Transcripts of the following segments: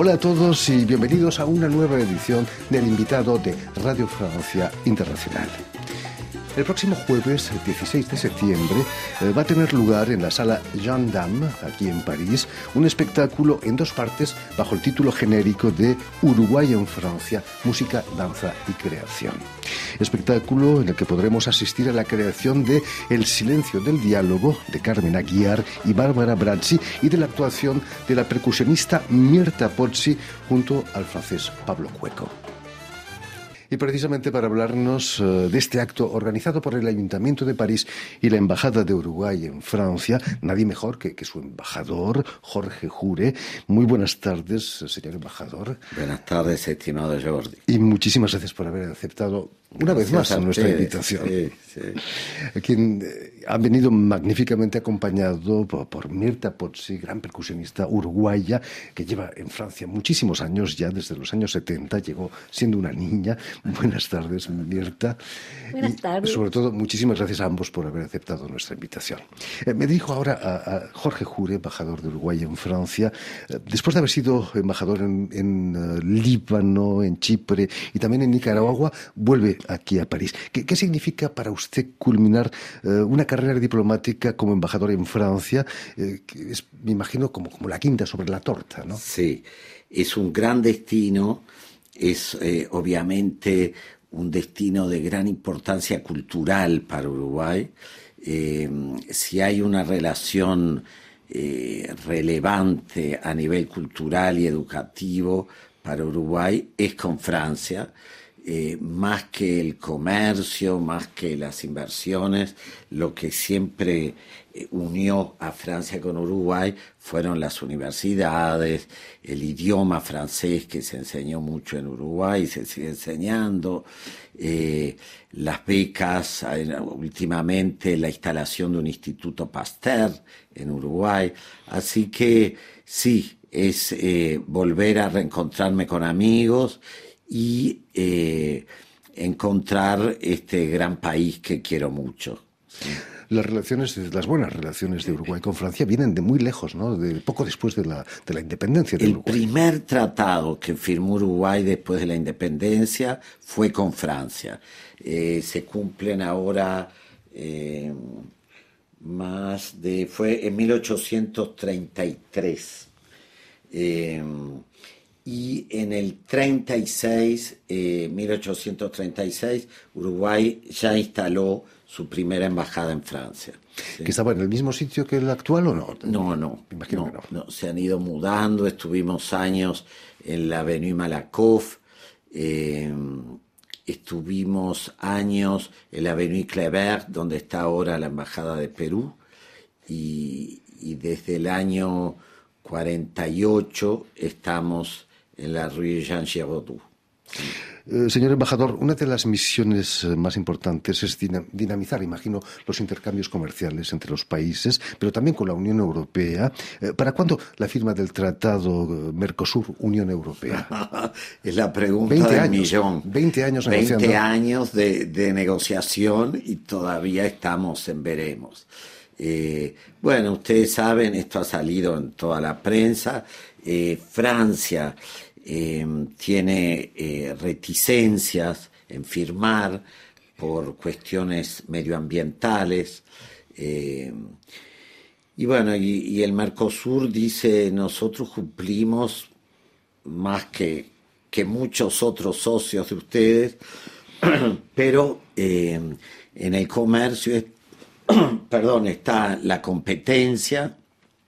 Hola a todos y bienvenidos a una nueva edición del invitado de Radio Francia Internacional. El próximo jueves 16 de septiembre va a tener lugar en la sala Jeanne d'Arc, aquí en París, un espectáculo en dos partes bajo el título genérico de Uruguay en Francia, música, danza y creación. Espectáculo en el que podremos asistir a la creación de El silencio del diálogo de Carmen Aguiar y Bárbara Brazzi y de la actuación de la percusionista Mirta Pozzi junto al francés Pablo Cueco. Y precisamente para hablarnos de este acto organizado por el Ayuntamiento de París y la Embajada de Uruguay en Francia, nadie mejor que su embajador, Jorge Jure. Muy buenas tardes, señor embajador. Buenas tardes, estimado Jordi. Y muchísimas gracias por haber aceptado una vez más nuestra invitación. Sí. Quien ha venido magníficamente acompañado por Mirta Pozzi, gran percusionista uruguaya, que lleva en Francia muchísimos años ya, desde los años 70, llegó siendo una niña. Buenas tardes, Mirta. Buenas tardes. Y sobre todo, muchísimas gracias a ambos por haber aceptado nuestra invitación. Me dirijo ahora a Jorge Jure, embajador de Uruguay en Francia. Después de haber sido embajador en Líbano, en Chipre y también en Nicaragua, vuelve aquí a París. ¿Qué significa para usted culminar una carrera diplomática como embajador en Francia? Que es, me imagino, como la guinda sobre la torta, ¿no? Sí, es un gran destino, es obviamente un destino de gran importancia cultural para Uruguay. Si hay una relación relevante a nivel cultural y educativo para Uruguay, es con Francia. Más que el comercio, más que las inversiones, lo que siempre unió a Francia con Uruguay fueron las universidades, el idioma francés que se enseñó mucho en Uruguay y se sigue enseñando, las becas, últimamente la instalación de un instituto Pasteur en Uruguay. Así que sí, es volver a reencontrarme con amigos y encontrar este gran país que quiero mucho. ¿Sí? Las buenas relaciones de Uruguay con Francia vienen de muy lejos, ¿no? De poco después de la independencia de Uruguay. El primer tratado que firmó Uruguay después de la independencia fue con Francia. Se cumplen ahora fue en 1833. Y en el 1836, Uruguay ya instaló su primera embajada en Francia. ¿Sí? ¿Que estaba en el mismo sitio que el actual o no? No. Me imagino que no. Se han ido mudando, estuvimos años en la Avenue Malakoff, estuvimos años en la Avenue Kléber, donde está ahora la embajada de Perú, y desde el año 48 estamos en la Rue Jean Giraudoux. Señor embajador, una de las misiones más importantes es dinamizar, imagino, los intercambios comerciales entre los países, pero también con la Unión Europea. ¿Para cuándo la firma del Tratado Mercosur-Unión Europea? Es la pregunta del millón. 20 años negociando. 20 años de negociación y todavía estamos en veremos. Bueno, ustedes saben, esto ha salido en toda la prensa. Francia tiene reticencias en firmar por cuestiones medioambientales. Y bueno, y el Mercosur dice, nosotros cumplimos más que muchos otros socios de ustedes, pero en el comercio está la competencia.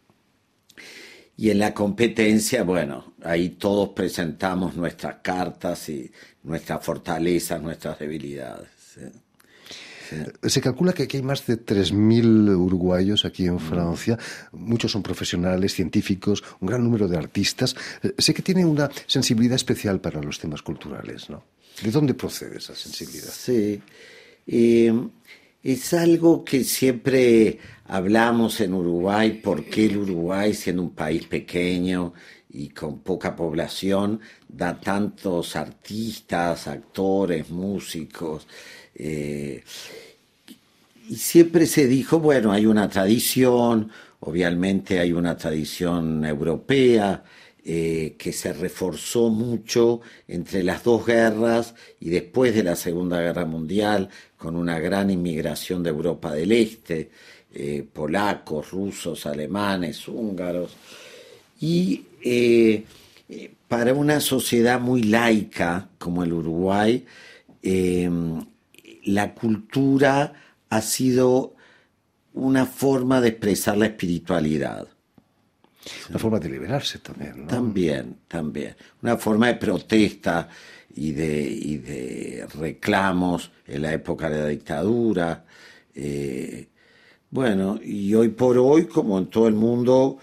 Y en la competencia, bueno, ahí todos presentamos nuestras cartas y nuestras fortalezas, nuestras debilidades. ¿Sí? Se calcula que aquí hay más de 3.000 uruguayos aquí en Francia. Muchos son profesionales, científicos, un gran número de artistas. Sé que tiene una sensibilidad especial para los temas culturales, ¿no? ¿De dónde procede esa sensibilidad? Sí. Es algo que siempre hablamos en Uruguay, porque el Uruguay, siendo un país pequeño y con poca población, da tantos artistas, actores, músicos. Y siempre se dijo, bueno, hay una tradición, obviamente hay una tradición europea, que se reforzó mucho entre las dos guerras y después de la Segunda Guerra Mundial, con una gran inmigración de Europa del Este, polacos, rusos, alemanes, húngaros, y para una sociedad muy laica como el Uruguay, la cultura ha sido una forma de expresar la espiritualidad. Una forma de liberarse también, ¿no? También. Una forma de protesta y de reclamos en la época de la dictadura. Bueno, y hoy por hoy, como en todo el mundo,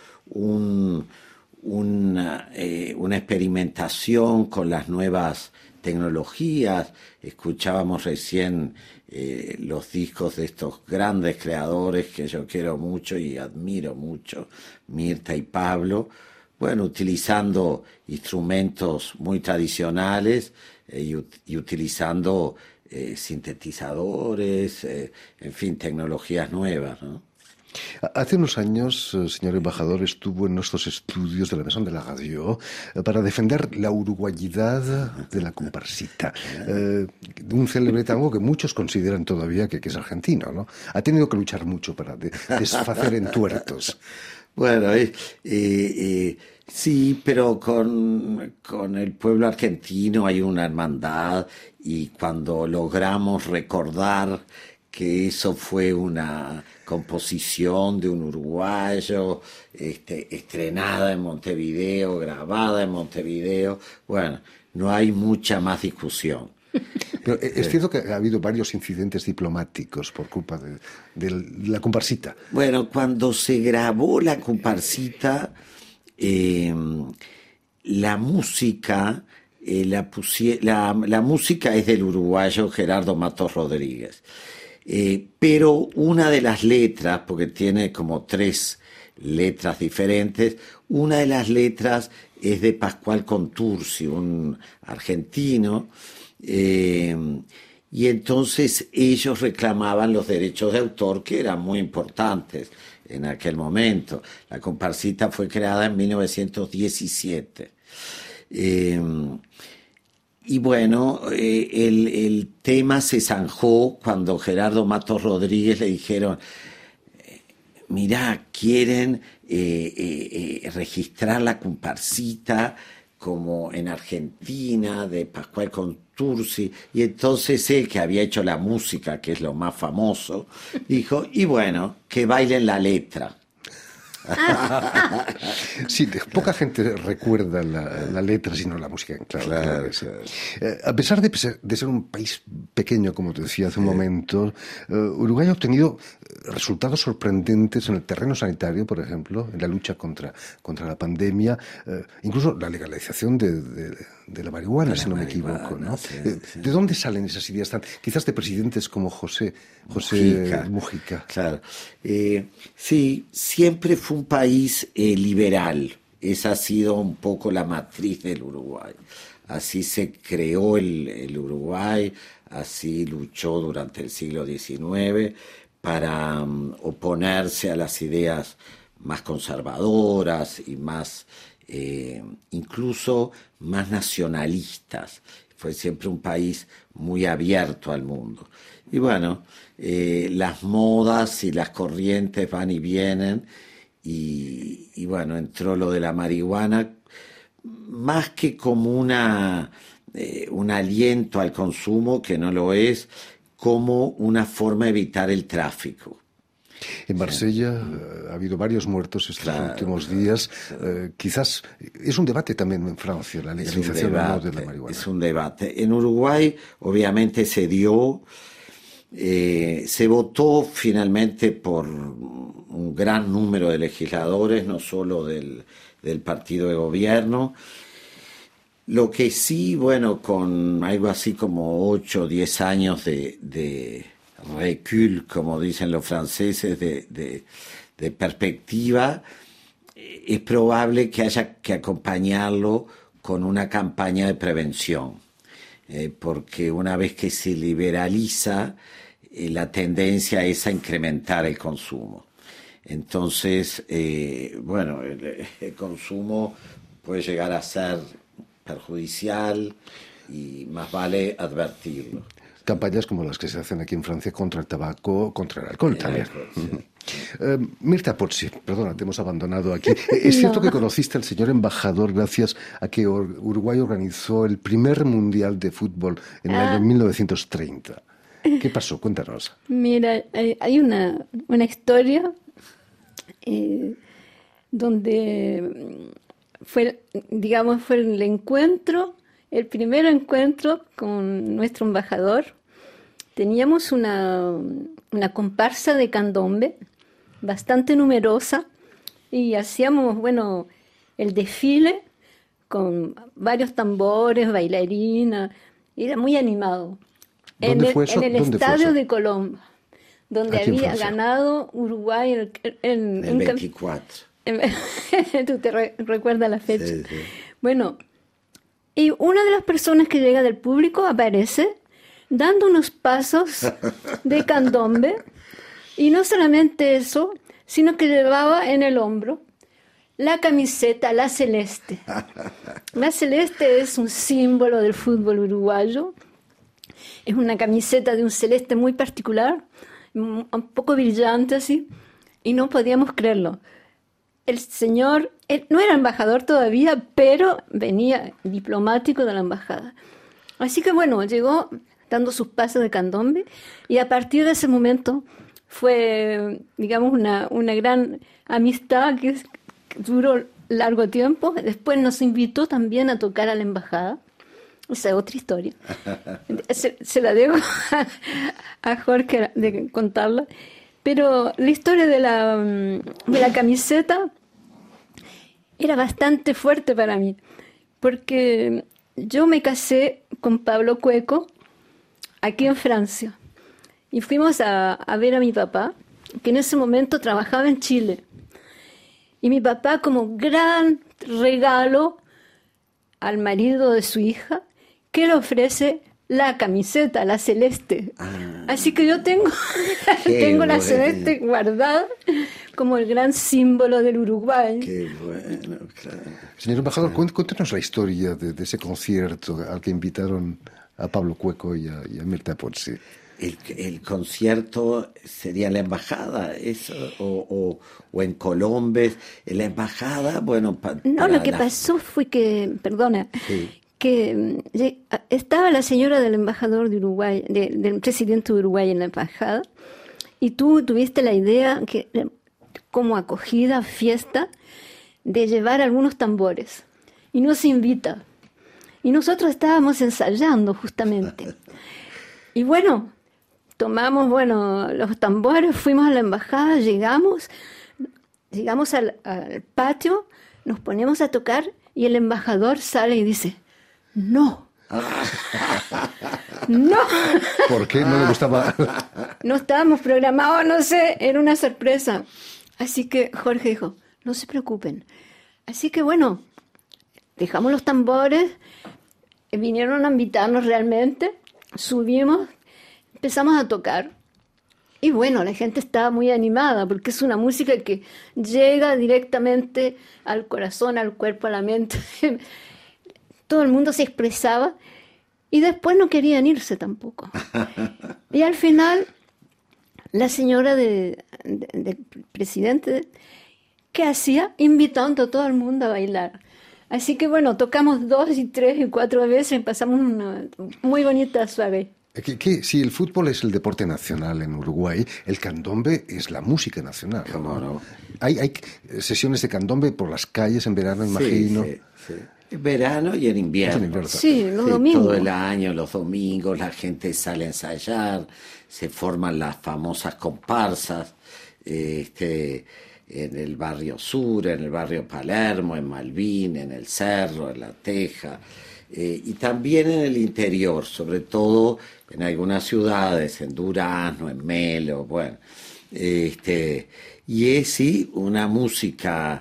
una experimentación con las nuevas tecnologías. Escuchábamos recién los discos de estos grandes creadores que yo quiero mucho y admiro mucho, Mirta y Pablo, bueno, utilizando instrumentos muy tradicionales y utilizando sintetizadores, en fin, tecnologías nuevas, ¿no? Hace unos años, señor embajador, estuvo en nuestros estudios de la Maison de la Radio para defender la uruguayidad de la comparsita, un célebre tango que muchos consideran todavía que es argentino, ¿no? Ha tenido que luchar mucho para deshacer entuertos. Bueno, sí, pero con el pueblo argentino hay una hermandad, y cuando logramos recordar que eso fue una composición de un uruguayo, estrenada en Montevideo, grabada en Montevideo, bueno, no hay mucha más discusión. Pero es cierto que ha habido varios incidentes diplomáticos por culpa de la comparsita. Bueno, cuando se grabó la comparsita, la música... la música es del uruguayo Gerardo Matos Rodríguez. Pero una de las letras, porque tiene como 3 letras diferentes, una de las letras es de Pascual Contursi, un argentino, y entonces ellos reclamaban los derechos de autor, que eran muy importantes en aquel momento. La comparsita fue creada en 1917. Y bueno, el tema se zanjó cuando Gerardo Matos Rodríguez le dijeron, mirá, quieren registrar la comparsita como en Argentina, de Pascual Contursi, y entonces él, que había hecho la música, que es lo más famoso, dijo, y bueno, que bailen la letra. Sí, poca gente recuerda la letra, sino la música. Claro. A pesar de ser un país pequeño, como te decía hace un momento, Uruguay ha obtenido resultados sorprendentes en el terreno sanitario, por ejemplo, en la lucha contra la pandemia, incluso la legalización de la marihuana, si no me equivoco, ¿no? Sí. ¿De dónde salen esas ideas quizás de presidentes como José Mujica? Claro. Sí, siempre fue un país liberal. Esa ha sido un poco la matriz del Uruguay. Así se creó el Uruguay, así luchó durante el siglo XIX para oponerse a las ideas más conservadoras y más, incluso más nacionalistas. Fue siempre un país muy abierto al mundo. Y bueno, las modas y las corrientes van y vienen, y bueno, entró lo de la marihuana más que como un aliento al consumo, que no lo es, como una forma de evitar el tráfico. En Marsella ha habido varios muertos estos últimos días. Quizás es un debate también en Francia, la legalización o no de la marihuana. Es un debate. En Uruguay, obviamente, se votó finalmente por un gran número de legisladores, no solo del partido de gobierno. Lo que sí, bueno, con algo así como 8 o 10 años de recul, como dicen los franceses, de perspectiva, es probable que haya que acompañarlo con una campaña de prevención, porque una vez que se liberaliza, la tendencia es a incrementar el consumo. Entonces, bueno, el consumo puede llegar a ser perjudicial y más vale advertirlo. Campañas como las que se hacen aquí en Francia contra el tabaco, contra el alcohol también. Sí. Mirta Pozzi, perdona, te hemos abandonado aquí. ¿Es cierto que conociste al señor embajador gracias a que Uruguay organizó el primer mundial de fútbol en el año 1930? ¿Qué pasó? Cuéntanos. Mira, hay una historia donde fue el encuentro, el primer encuentro con nuestro embajador. Teníamos una comparsa de candombe bastante numerosa y hacíamos, el desfile con varios tambores, bailarinas, era muy animado. ¿Dónde fue eso? En el estadio de Colón, donde aquí había ganado Uruguay en el 24. Tú te recuerdas la fecha. Sí, sí. Bueno, y una de las personas que llega del público aparece dando unos pasos de candombe, y no solamente eso, sino que llevaba en el hombro la camiseta, la celeste. La celeste es un símbolo del fútbol uruguayo. Es una camiseta de un celeste muy particular, un poco brillante así, y no podíamos creerlo. El señor no era embajador todavía, pero venía diplomático de la embajada. Así que llegó dando sus pasos de candombe, y a partir de ese momento fue, digamos, una gran amistad que duró largo tiempo. Después nos invitó también a tocar a la embajada. Esa es otra historia. Se la dejo a Jorge de contarla. Pero la historia de la camiseta era bastante fuerte para mí, porque yo me casé con Pablo Cueco aquí en Francia, y fuimos a ver a mi papá, que en ese momento trabajaba en Chile. Y mi papá, como gran regalo al marido de su hija, que le ofrece la camiseta, la celeste. Así que yo tengo la celeste guardada como el gran símbolo del Uruguay. Qué bueno, claro. Señor embajador, cuéntenos la historia de ese concierto al que invitaron a Pablo Cueco y a Mirta Pozzi. El concierto sería la embajada, eso, o en Colombes, en la embajada, No, lo que pasó fue que, perdona, sí, que estaba la señora del embajador de Uruguay, del presidente de Uruguay en la embajada, y tú tuviste la idea, que como acogida, fiesta, de llevar algunos tambores, y nos invita. Y nosotros estábamos ensayando justamente. Y tomamos los tambores, fuimos a la embajada, llegamos al patio, nos ponemos a tocar, y el embajador sale y dice: ¡no! ¡No! ¿Por qué no le gustaba? No estábamos programados, no sé, era una sorpresa. Así que Jorge dijo: no se preocupen. Así que dejamos los tambores, vinieron a invitarnos realmente, subimos, empezamos a tocar. Y la gente estaba muy animada, porque es una música que llega directamente al corazón, al cuerpo, a la mente. Todo el mundo se expresaba, y después no querían irse tampoco. Y al final, la señora del presidente, ¿qué hacía? Invitando a todo el mundo a bailar. Así que tocamos 2 y 3 y 4 veces y pasamos una muy bonita suave. Si el fútbol es el deporte nacional en Uruguay, el candombe es la música nacional. ¿Cómo no? Hay sesiones de candombe por las calles en verano, imagino. Sí. En verano y en invierno. Sí, los domingos. Todo el año, los domingos, la gente sale a ensayar, se forman las famosas comparsas, en el barrio sur, en el barrio Palermo, en Malvin, en el Cerro, en La Teja, y también en el interior, sobre todo en algunas ciudades, en Durazno, en Melo, y es sí una música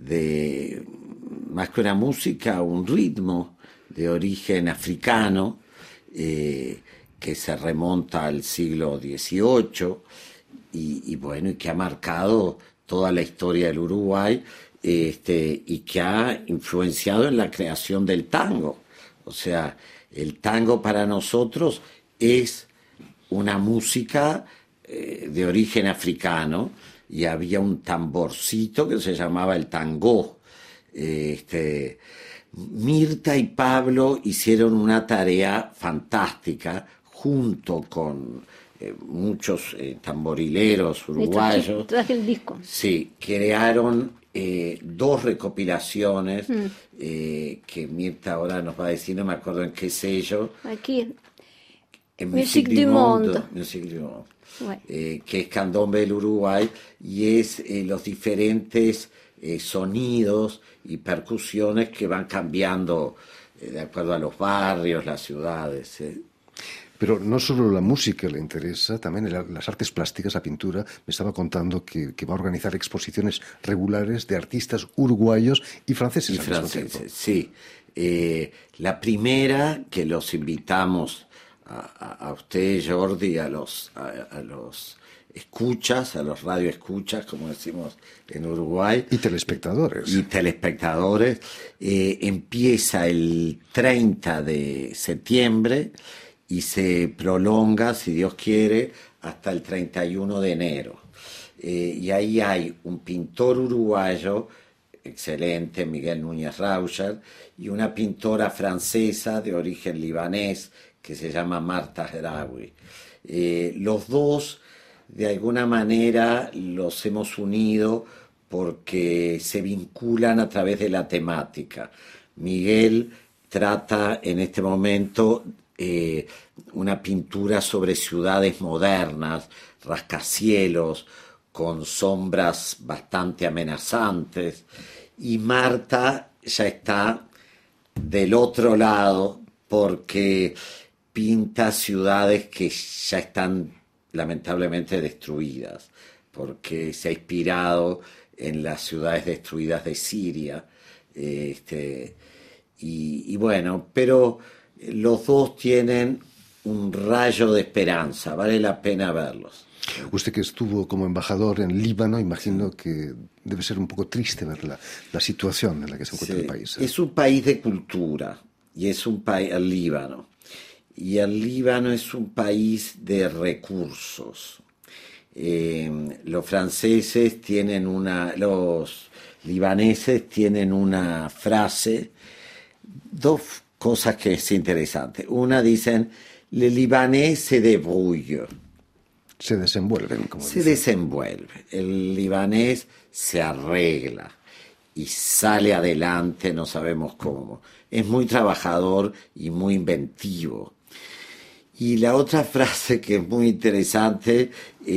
más que una música, un ritmo de origen africano, que se remonta al siglo XVIII y que ha marcado toda la historia del Uruguay, y que ha influenciado en la creación del tango. O sea, el tango para nosotros es una música de origen africano, y había un tamborcito que se llamaba el tangó. Mirta y Pablo hicieron una tarea fantástica junto con muchos tamborileros uruguayos. Traje el disco. Sí, crearon 2 recopilaciones que Mirta ahora nos va a decir, no me acuerdo en qué sello. Aquí. En Musique du Monde. Musique du Monde. Ouais. Que es Candombe del Uruguay, y es los diferentes sonidos y percusiones que van cambiando de acuerdo a los barrios, las ciudades. Pero no solo la música le interesa, también las artes plásticas, la pintura. Me estaba contando que va a organizar exposiciones regulares de artistas uruguayos y franceses al mismo tiempo. Sí. La primera, que los invitamos a usted, Jordi, a los escuchas, a los radioescuchas, como decimos en Uruguay. Y telespectadores. Empieza el 30 de septiembre y se prolonga, si Dios quiere, hasta el 31 de enero. Y ahí hay un pintor uruguayo excelente, Miguel Núñez Raucher, y una pintora francesa de origen libanés que se llama Marta Heraoui. Los dos, de alguna manera, los hemos unido porque se vinculan a través de la temática. Miguel trata en este momento una pintura sobre ciudades modernas, rascacielos, con sombras bastante amenazantes, y Marta ya está del otro lado porque pinta ciudades que ya están lamentablemente destruidas, porque se ha inspirado en las ciudades destruidas de Siria, y bueno, pero los dos tienen un rayo de esperanza, vale la pena verlos. Usted que estuvo como embajador en Líbano, imagino que debe ser un poco triste ver la situación en la que se encuentra el país. Es un país de cultura, y es un país, el Líbano, y el Líbano es un país de recursos. Los franceses tienen los libaneses tienen una frase, 2 cosas que es interesante. Una, dicen, le libanés se débrouille. Se desenvuelven, como se desenvuelve. El libanés se arregla y sale adelante, no sabemos cómo. Es muy trabajador y muy inventivo. Y la otra frase que es muy interesante,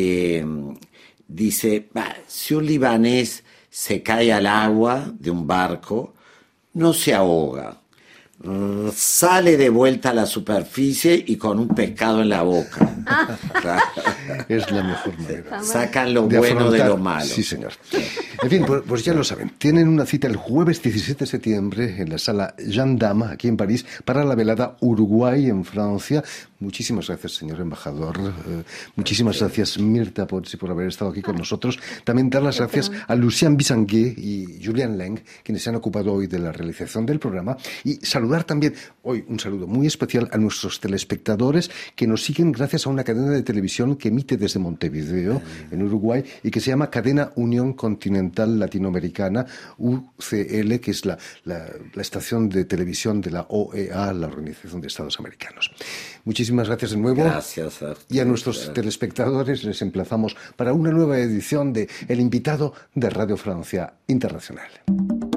dice, si un libanés se cae al agua de un barco, no se ahoga. Sale de vuelta a la superficie y con un pescado en la boca. Es la mejor manera. Sacan lo bueno de lo malo. Sí, señor. En fin, pues ya lo saben. Tienen una cita el jueves 17 de septiembre en la sala Jeanne d'Arc, aquí en París, para la velada Uruguay en Francia. Muchísimas gracias, señor embajador. Muchísimas gracias, Mirta Pozzi, por haber estado aquí con nosotros. También dar las gracias a Lucien Bissanguet y Julien Leng, quienes se han ocupado hoy de la realización del programa. Y saludar también hoy un saludo muy especial a nuestros telespectadores que nos siguen gracias a una cadena de televisión que emite desde Montevideo, en Uruguay, y que se llama Cadena Unión Continental Latinoamericana, UCL, que es la estación de televisión de la OEA, la Organización de Estados Americanos. Muchísimas gracias de nuevo. Gracias a ustedes. Y a nuestros telespectadores les emplazamos para una nueva edición de El Invitado de Radio Francia Internacional.